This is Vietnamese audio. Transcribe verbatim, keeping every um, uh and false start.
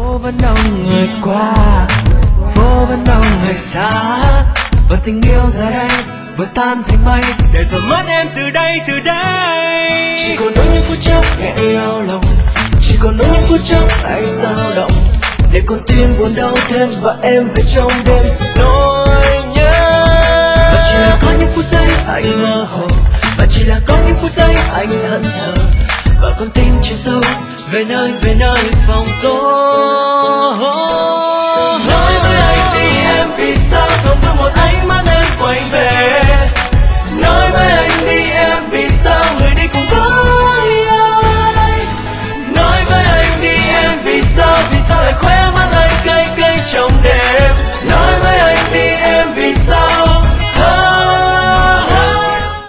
phố vẫn đông người qua, phố vẫn đông người xa, và tình yêu giờ đây vừa tan thành mây để rồi mất em từ đây từ đây. Chỉ còn nỗi những phút chốc nghẹn ngào lòng, chỉ còn nỗi những phút chốc anh dao động, để con tim buồn đau thêm và em về trong đêm nỗi nhớ. Và chỉ là có những phút giây anh mơ hồ, và chỉ là có những phút giây anh thẫn thờ, và con tim chìm sâu về nơi về nơi phòng tối.